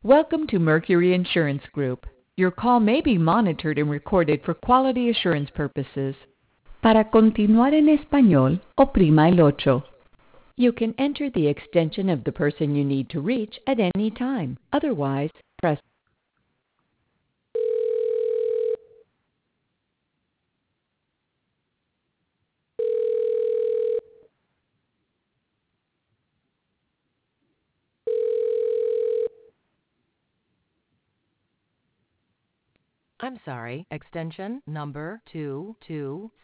Welcome to Mercury Insurance Group. Your call may be monitored and recorded for quality assurance purposes. Para continuar en español, oprima el ocho. You can enter the extension of the person you need to reach at any time. Otherwise, press. I'm sorry, extension number 226